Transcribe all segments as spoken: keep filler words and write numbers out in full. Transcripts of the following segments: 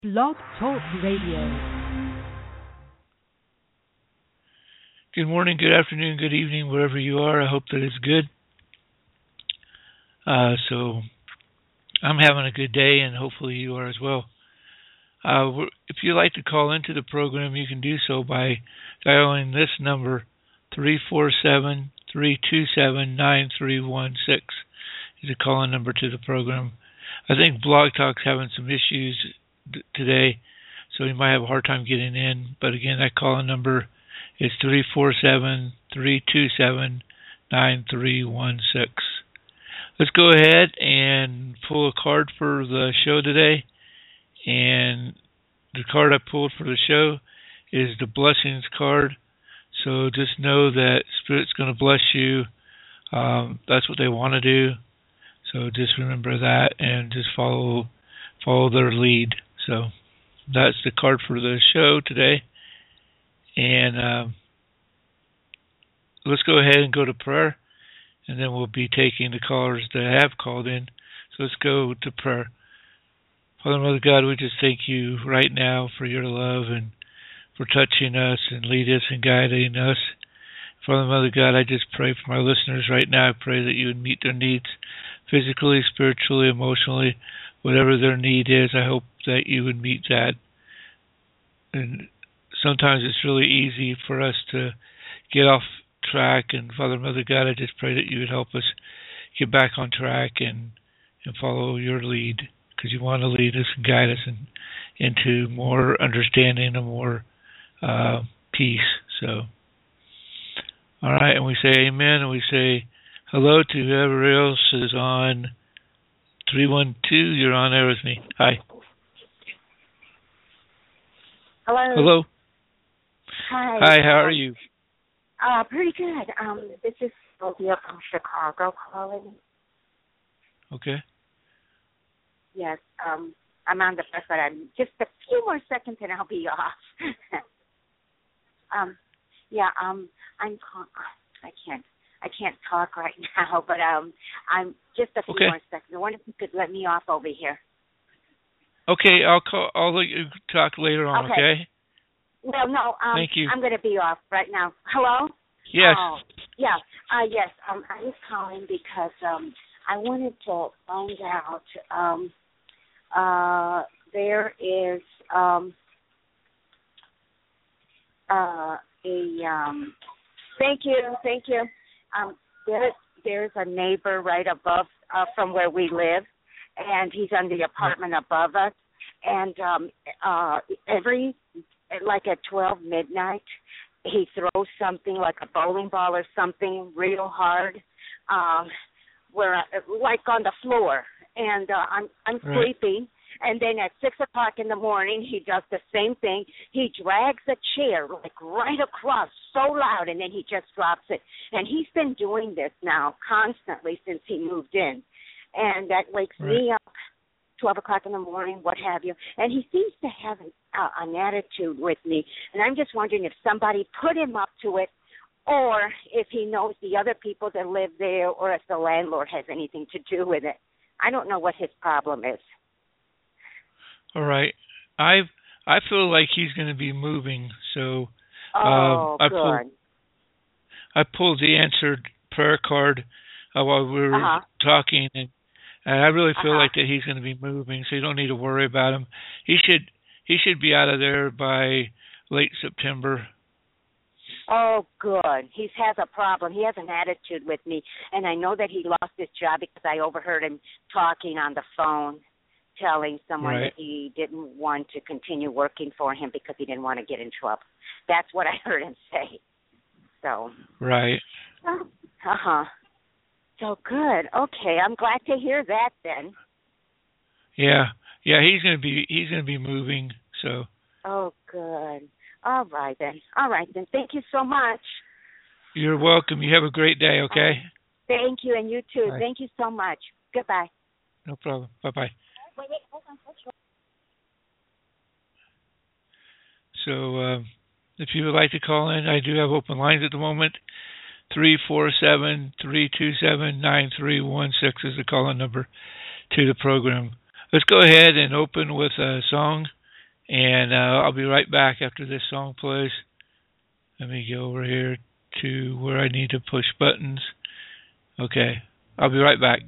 Blog Talk Radio. Good morning, good afternoon, good evening, wherever you are. I hope that it's good. Uh, so I'm having a good day, and hopefully you are as well. Uh, if you'd like to call into the program, you can do so by dialing this number, three four seven, three two seven, nine three one six is a call-in number to the program. I think Blog Talk's having some issues d- today, so you might have a hard time getting in. But again, that call-in number is three four seven, three two seven, nine three one six. Let's go ahead and pull a card for the show today. And the card I pulled for the show is the Blessings card. So just know that Spirit's going to bless you. Um, that's what they want to do. So just remember that and just follow follow their lead. So that's the card for the show today. And um, let's go ahead and go to prayer, and then we'll be taking the callers that have called in. So let's go to prayer. Father, Mother God, we just thank you right now for your love and for touching us and leading us and guiding us. Father, Mother God, I just pray for my listeners right now. I pray that you would meet their needs physically, spiritually, emotionally, whatever their need is. I hope that you would meet that. And sometimes it's really easy for us to get off track. And Father, Mother God, I just pray that you would help us get back on track and, and follow your lead, because you want to lead us and guide us in, into more understanding and more uh, peace. So, all right, and we say amen, and we say hello to whoever else is on three one two. You're on there with me. Hi. Hello. Hello. Hi. Hi, how are you? Uh, pretty good. Um, this is Sylvia from Chicago calling. Okay. Yes, um, I'm on the bus, but I'm just a few more seconds and I'll be off. um, yeah, um, I'm. I can't. I can't talk right now, but um, I'm just a few okay. more seconds. I wonder if you could let me off over here. Okay, I'll call. I'll let you talk later on. Okay. okay? Well, no. Um, Thank you. I'm going to be off right now. Hello. Yes. Oh, yeah. Uh, yes. Um, I was calling because um, I wanted to find out. Um, uh, there is um, uh, a. Um, thank you. Thank you. Um, there, there's a neighbor right above uh, from where we live, and he's on the apartment above us. And um, uh, every, like at twelve midnight, he throws something like a bowling ball or something real hard, um, where I, like on the floor. And uh, I'm I'm Right. sleeping. And then at six o'clock in the morning, he does the same thing. He drags a chair like right across so loud, and then he just drops it. And he's been doing this now constantly since he moved in. And that wakes Right. me up, twelve o'clock in the morning, what have you. And he seems to have an, uh, an attitude with me. And I'm just wondering if somebody put him up to it, or if he knows the other people that live there, or if the landlord has anything to do with it. I don't know what his problem is. All right. I I feel like he's going to be moving, so Oh, um, I good. pulled I pulled the answered prayer card uh, while we were Uh-huh. talking, and, and I really feel Uh-huh. like that he's going to be moving, so you don't need to worry about him. He should he should be out of there by late September. Oh, good. He has a problem. He has an attitude with me, and I know that he lost his job because I overheard him talking on the phone, telling someone Right. that he didn't want to continue working for him because he didn't want to get in trouble. That's what I heard him say. So. Right. Uh-huh. So good. Okay, I'm glad to hear that then. Yeah. Yeah, he's going to be he's going to be moving, so. Oh, good. All right then. All right then. Thank you so much. You're welcome. You have a great day, okay? Thank you, and you too. Bye. Thank you so much. Goodbye. No problem. Bye-bye. Wait, wait, hold on. Hold on. So uh, if you would like to call in, I do have open lines at the moment. three four seven, three two seven, nine three one six is the call-in number to the program. Let's go ahead and open with a song, And uh, I'll be right back after this song plays. Let me go over here to where I need to push buttons. Okay, I'll be right back.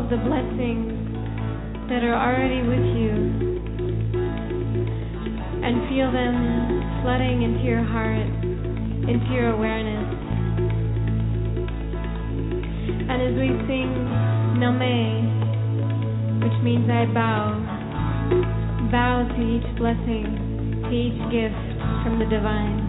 of the blessings that are already with you and feel them flooding into your heart, into your awareness. And as we sing Name, which means I bow, bow to each blessing, to each gift from the divine.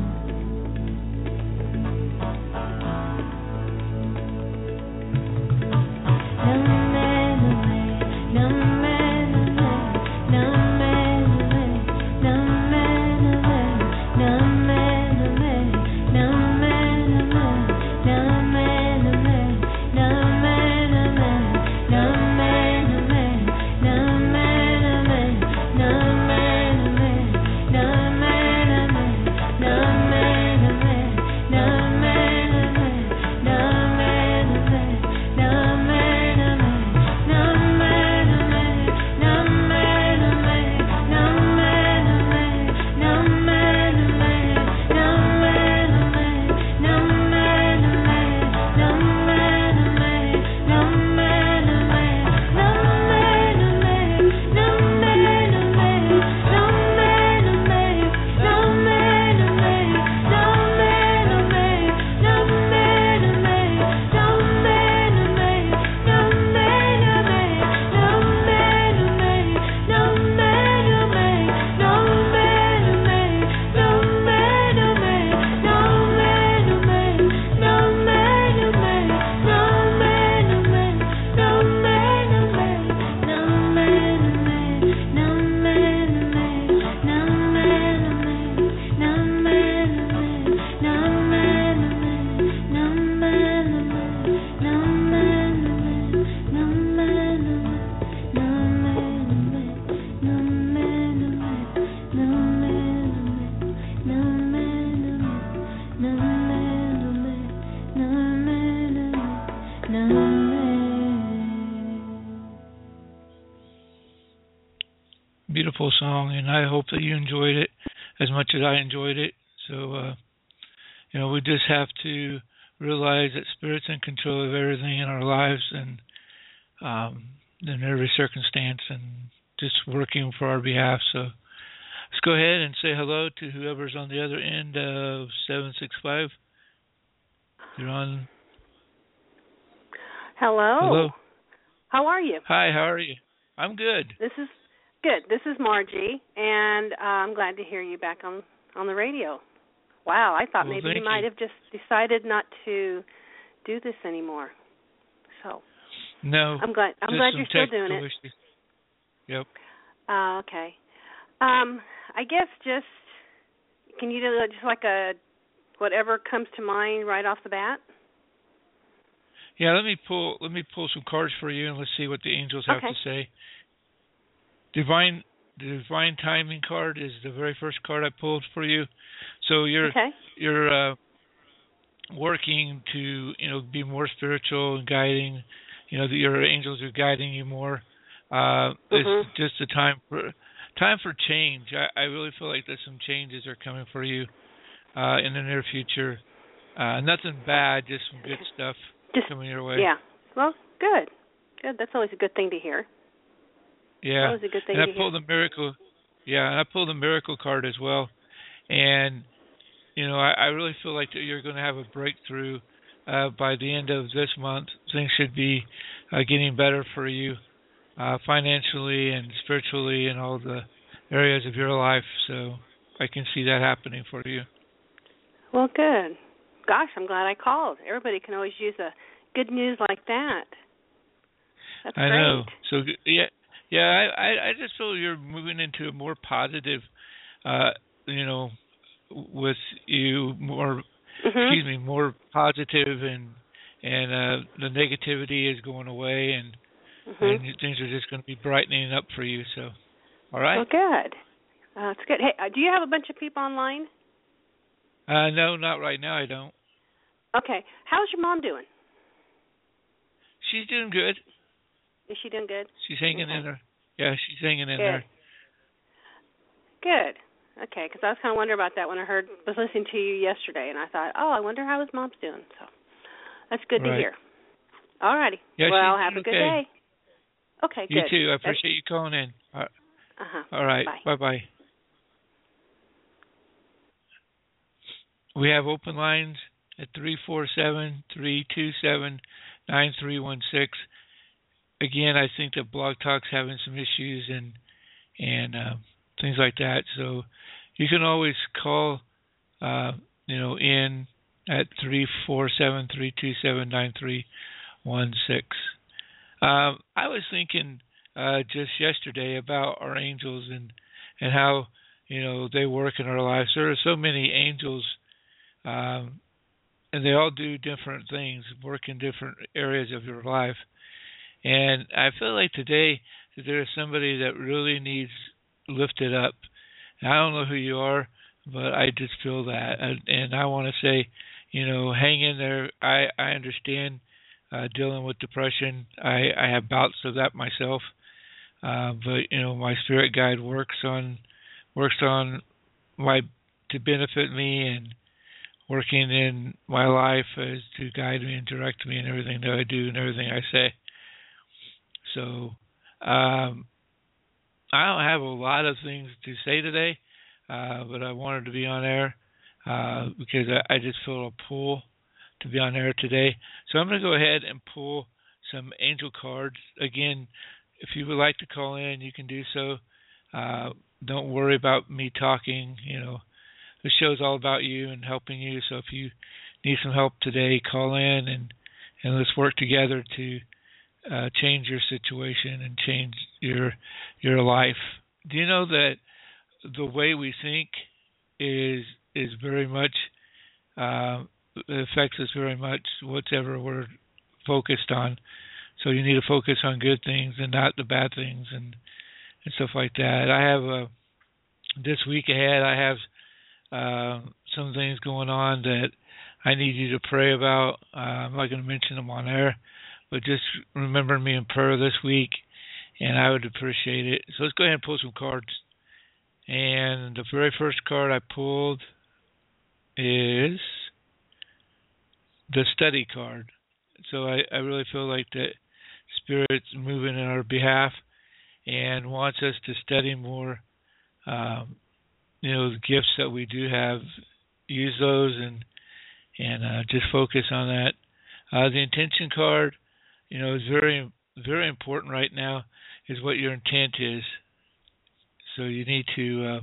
Beautiful song, and I hope that you enjoyed it as much as I enjoyed it. So, uh, you know, we just have to realize that Spirit's in control of everything in our lives and um, in every circumstance, and just working for our behalf. So let's go ahead and say hello to whoever's on the other end of seven six five. You're on. Hello. Hello. How are you? Hi, how are you? I'm good. This is good. This is Margie, and uh, I'm glad to hear you back on, on the radio. Wow, I thought well, maybe you, you might have just decided not to do this anymore. So no, I'm glad. I'm glad you're still doing it. Issues. Yep. Uh, okay. Um, I guess just can you do just like a whatever comes to mind right off the bat? Yeah, let me pull let me pull some cards for you, and let's see what the angels have okay. to say. Divine the Divine Timing card is the very first card I pulled for you. So you're okay. you're uh, working to you know be more spiritual and guiding. You know that your angels are guiding you more. Uh, mm-hmm. It's just a time for time for change. I, I really feel like there's some changes are coming for you uh, in the near future. Uh, nothing bad, just some good stuff just, coming your way. Yeah. Well, good. Good. That's always a good thing to hear. Yeah. That was a good thing and to I pulled hear. the miracle. Yeah, and I pulled the miracle card as well. And you know, I, I really feel like that you're going to have a breakthrough uh, by the end of this month. Things should be uh, getting better for you uh, financially and spiritually in all the areas of your life. So I can see that happening for you. Well, good. Gosh, I'm glad I called. Everybody can always use a good news like that. That's I great. know. So yeah, yeah. I, I, I just feel you're moving into a more positive, uh, you know, with you more. Mm-hmm. Excuse me, more positive, and and uh, the negativity is going away, and mm-hmm. and things are just going to be brightening up for you. So, all right. Well, good. Uh, that's good. Hey, uh, do you have a bunch of people online? Uh, no, not right now. I don't. Okay. How's your mom doing? She's doing good. Is she doing good? She's hanging okay. in there. Yeah, she's hanging in good. there. Good. Okay, because I was kind of wondering about that when I heard was listening to you yesterday, and I thought, oh, I wonder how his mom's doing. So that's good right. to hear. All righty. Yeah, well, have a good okay. day. Okay, You good. too. I That's- appreciate you calling in. All right. Uh-huh. All right. Bye. Bye-bye. We have open lines at three four seven, three two seven, nine three one six. Again, I think that Blog Talk's having some issues and and uh, things like that. So you can always call, uh, you know, in at three four seven, three two seven, nine three one six. Um, I was thinking uh, just yesterday about our angels and and how, you know, they work in our lives. There are so many angels, um, and they all do different things, work in different areas of your life. And I feel like today that there is somebody that really needs lifted up. And I don't know who you are, but I just feel that. And, and I want to say, you know, hang in there. I, I understand uh, dealing with depression. I, I have bouts of that myself. Uh, but, you know, my spirit guide works on works on my to benefit me and working in my life as to guide me and direct me in everything that I do and everything I say. So um, I don't have a lot of things to say today, uh, but I wanted to be on air uh, because I, I just feel a pull to be on air today. So I'm going to go ahead and pull some angel cards. Again, if you would like to call in, you can do so. Uh, don't worry about me talking. You know, the show's all about you and helping you. So if you need some help today, call in and, and let's work together to Uh, change your situation and change your your life. Do you know that the way we think is is very much uh, affects us very much whatever we're focused on. So you need to focus on good things and not the bad things and and stuff like that. I have a this week ahead. I have uh, some things going on that I need you to pray about. Uh, I'm not going to mention them on air. But just remember me in prayer this week, and I would appreciate it. So let's go ahead and pull some cards. And the very first card I pulled is the study card. So I, I really feel like that Spirit's moving in our behalf and wants us to study more. Um, you know, the gifts that we do have, use those and and uh, just focus on that. Uh, the intention card, you know, is very, very important right now, is what your intent is. So you need to uh,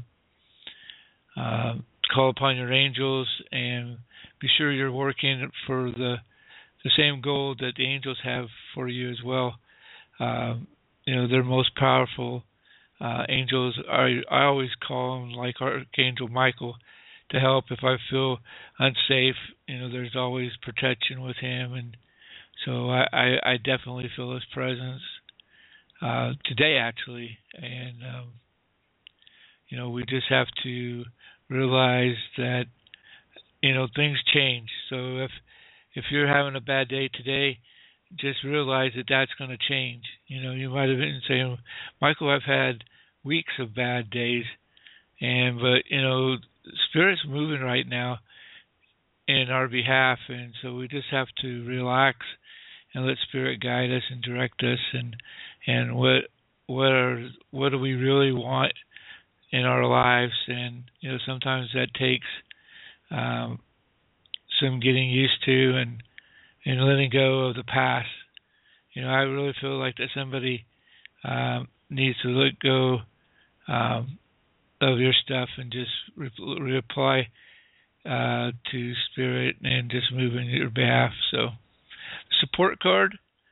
uh, call upon your angels and be sure you're working for the the same goal that the angels have for you as well. Uh, you know, they're most powerful uh, angels. I, I always call them like Archangel Michael to help if I feel unsafe. You know, there's always protection with him, and so I, I, I definitely feel his presence uh, today, actually. And, um, you know, we just have to realize that, you know, things change. So if if you're having a bad day today, just realize that that's going to change. You know, you might have been saying, Michael, I've had weeks of bad days. and But, you know, Spirit's moving right now in our behalf. And so we just have to relax and let Spirit guide us and direct us, and and what what are what do we really want in our lives. And you know, sometimes that takes um, some getting used to and and letting go of the past. You know, I really feel like that somebody um, needs to let go um, of your stuff and just re- reply uh, to Spirit and just move in your behalf. So. Support card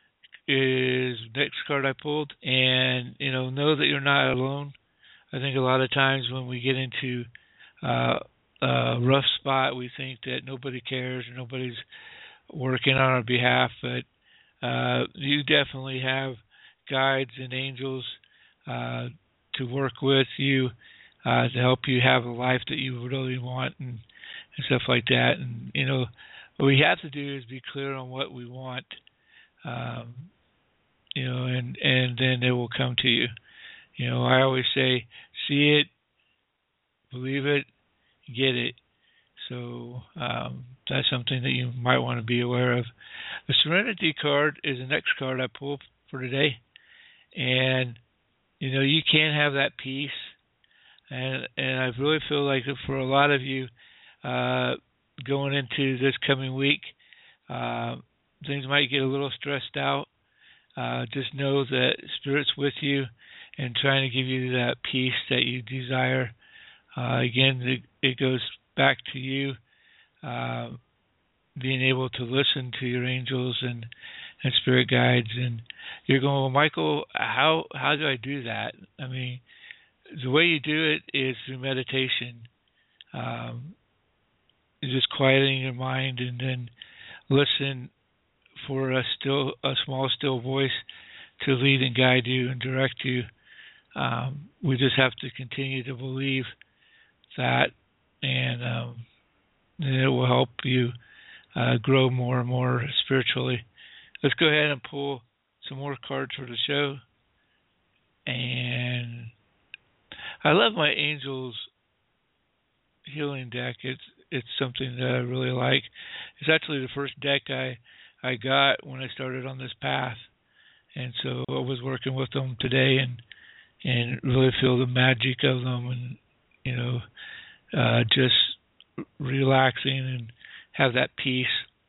is the next card I pulled, and you know, know that you're not alone. I think a lot of times when we get into uh, a rough spot, we think that nobody cares or nobody's working on our behalf, but uh, you definitely have guides and angels uh, to work with you uh, to help you have a life that you really want and, and stuff like that. And you know, what we have to do is be clear on what we want, um, you know, and, and then it will come to you. You know, I always say, see it, believe it, get it. So um, that's something that you might want to be aware of. The Serenity card is the next card I pulled for today. And you know, you can have that peace, and and I really feel like for a lot of you, uh, going into this coming week, uh, things might get a little stressed out. Uh, just know that Spirit's with you and trying to give you that peace that you desire. Uh, again, it, it goes back to you uh, being able to listen to your angels and, and spirit guides. And you're going, well, Michael, how how do I do that? I mean, the way you do it is through meditation. Um, just quieting your mind and then listen for a still a small still voice to lead and guide you and direct you. Um, we just have to continue to believe that, and, um, and it will help you uh, grow more and more spiritually. Let's go ahead and pull some more cards for the show. And I love my Angels Healing deck. It's it's something that I really like. It's actually the first deck I I got when I started on this path, and so I was working with them today and and really feel the magic of them, and you know, uh, just relaxing and have that peace.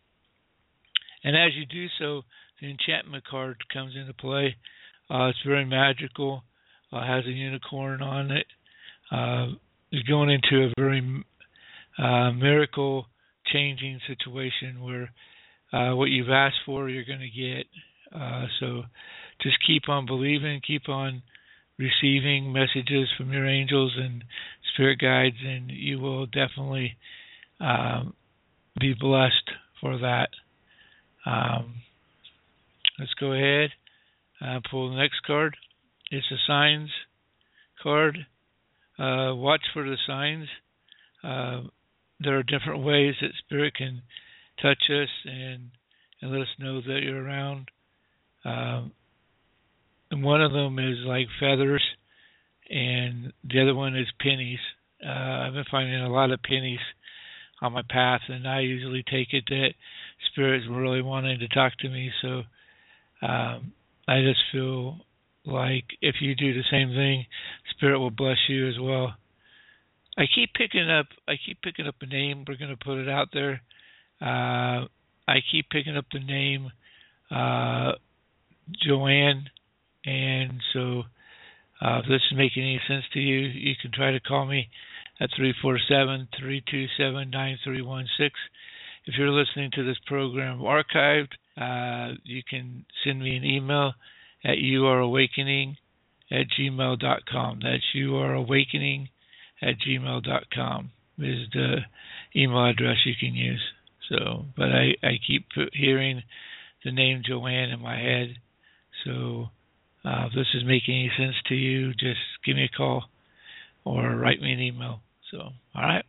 And as you do so, the enchantment card comes into play. Uh, it's very magical. Uh, has a unicorn on it. Uh, you're going into a very uh, miracle-changing situation where uh, what you've asked for, you're going to get. Uh, so just keep on believing, keep on receiving messages from your angels and spirit guides, and you will definitely um, be blessed for that. Um, let's go ahead and pull the next card. It's a signs card. Uh, watch for the signs. Uh, there are different ways that Spirit can touch us and, and let us know that you're around. Um, and one of them is like feathers, and the other one is pennies. Uh, I've been finding a lot of pennies on my path, and I usually take it that Spirit's really wanting to talk to me. So um, I just feel like if you do the same thing, Spirit will bless you as well. I keep picking up. I keep picking up a name. We're going to put it out there. Uh, I keep picking up the name uh, Joanne, and so uh, if this is making any sense to you, you can try to call me at three four seven, three two seven, nine three one six. If you're listening to this program archived, uh, you can send me an email at youareawakening at gmail dot com. That's youareawakening at gmail dot com is the email address you can use. So, but I, I keep hearing the name Joanne in my head. So uh, if this is making any sense to you, just give me a call or write me an email. So, all right.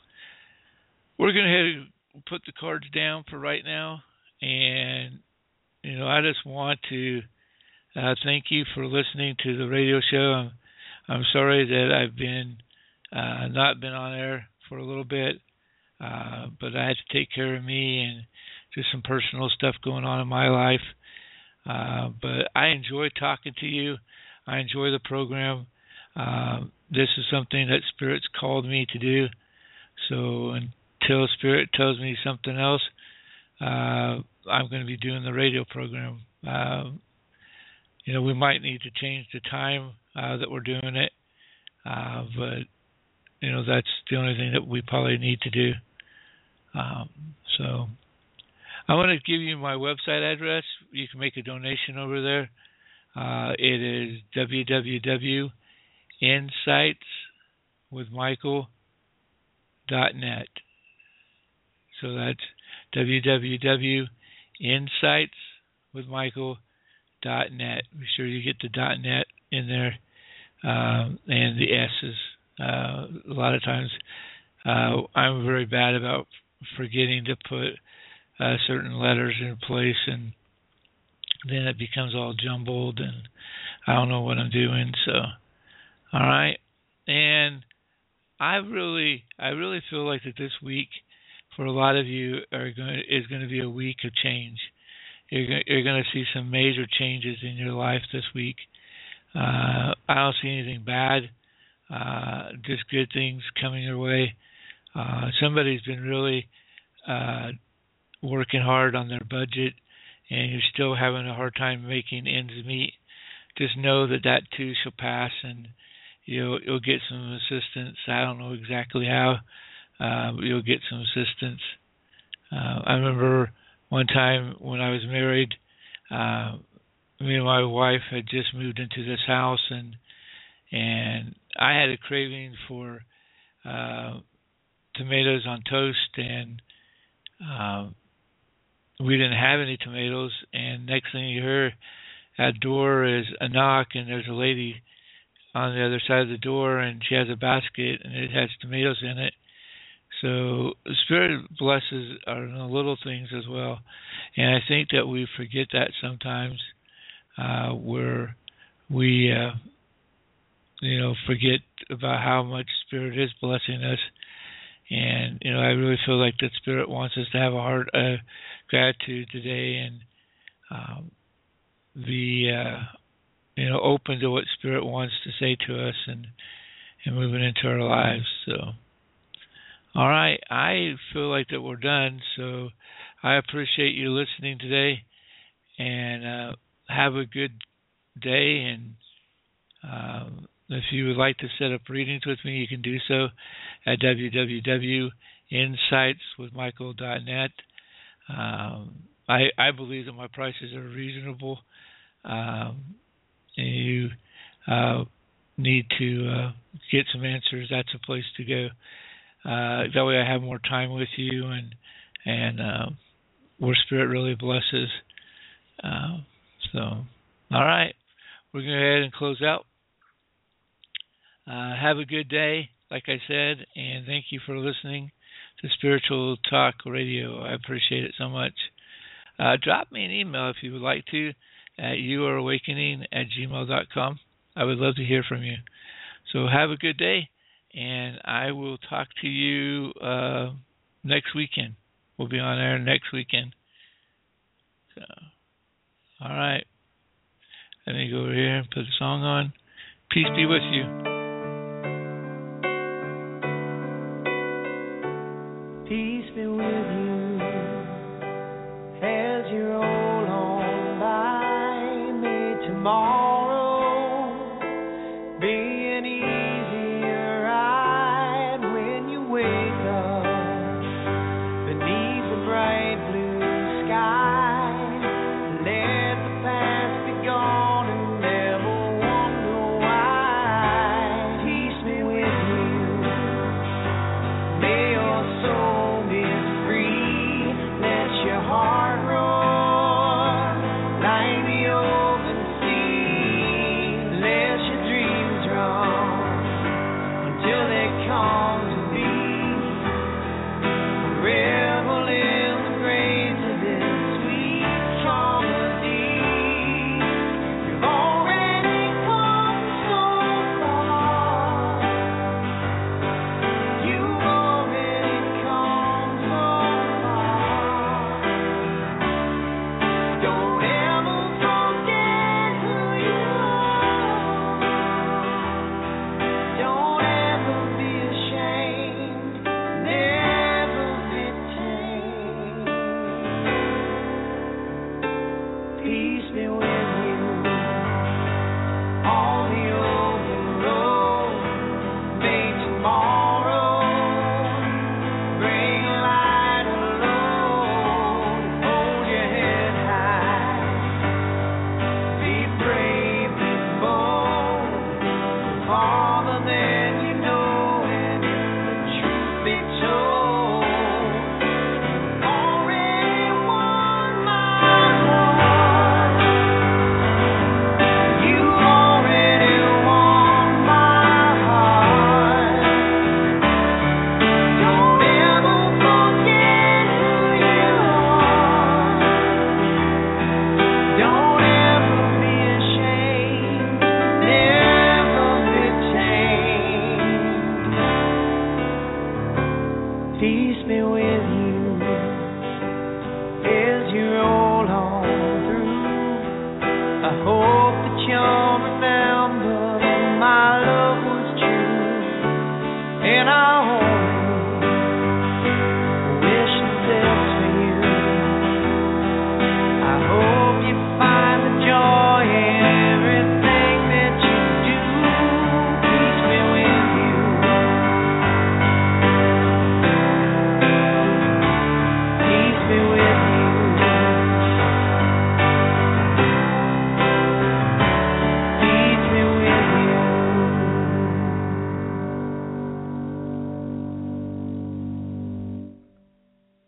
We're going to put the cards down for right now. And, you know, I just want to uh, thank you for listening to the radio show. I'm, I'm sorry that I've been uh, not been on air for a little bit, uh, but I had to take care of me and just some personal stuff going on in my life. Uh, but I enjoy talking to you. I enjoy the program. Uh, this is something that Spirit's called me to do. So until Spirit tells me something else, uh, I'm going to be doing the radio program. Uh, you know, we might need to change the time uh, that we're doing it, uh, but you know, that's the only thing that we probably need to do. Um, so I want to give you my website address. You can make a donation over there. Uh, it is w w w dot insights with michael dot net. So that's w w w dot insights with michael dot net. Be sure you get the .net in there, um, and the S's. Uh, a lot of times uh, I'm very bad about forgetting to put uh, certain letters in place, and then it becomes all jumbled, and I don't know what I'm doing. So, all right. And I really, I really feel like that this week, for a lot of you, are going is going to be a week of change. You're going, you're going to see some major changes in your life this week. Uh, I don't see anything bad, uh, just good things coming your way. Uh, somebody's been really uh, working hard on their budget, and you're still having a hard time making ends meet. Just know that that too shall pass, and you'll you'll get some assistance. I don't know exactly how, uh, but you'll get some assistance. Uh, I remember one time when I was married, uh, me and my wife had just moved into this house, and and I had a craving for uh, tomatoes on toast, and uh, we didn't have any tomatoes. And next thing you hear at the door is a knock, and there's a lady on the other side of the door, and she has a basket, and it has tomatoes in it. So the Spirit blesses are in the little things as well, and I think that we forget that sometimes. Uh, where we, uh, you know, forget about how much Spirit is blessing us. And, you know, I really feel like that Spirit wants us to have a heart of gratitude today, and um, be, uh, you know, open to what Spirit wants to say to us, and, and moving into our lives. So, all right, I feel like that we're done. So I appreciate you listening today, and uh, have a good day. And um, if you would like to set up readings with me, you can do so at w w w dot insights with michael dot net. Um, I, I believe that my prices are reasonable, um, and you uh, need to uh, get some answers. That's a place to go. Uh, that way I have more time with you, and and uh, where Spirit really blesses. Uh, so, all right, we're going to go ahead and close out. Uh, have a good day, like I said, and thank you for listening to Spiritual Talk Radio. I appreciate it so much. Uh, drop me an email if you would like to at youareawakening at gmail dot com. I would love to hear from you. So have a good day, and I will talk to you uh, next weekend. We'll be on air next weekend. So, all right. Let me go over here and put the song on. Peace be with you. Peace be with you as you roll on by me tomorrow. Be an easier ride when you wake up beneath the bright blue sky. Let the past be gone and never wonder why. Peace be with you. May your soul be free. Let your heart roar like the open sea. Let your dreams run until they come to be. Revel in the grace of this sweet comedy. You've already come so far. You've already come so far. Don't ever forget who you are. Don't ever be ashamed. Never be tamed. Peace be with you on the open road. May tomorrow bring a light alone. Hold your head high. Be brave, be bold. You're farther than you know, and if the truth be told, already won my heart. You already won my heart. Don't ever forget who you are. Don't ever be ashamed. Never be tamed. Peace be with you.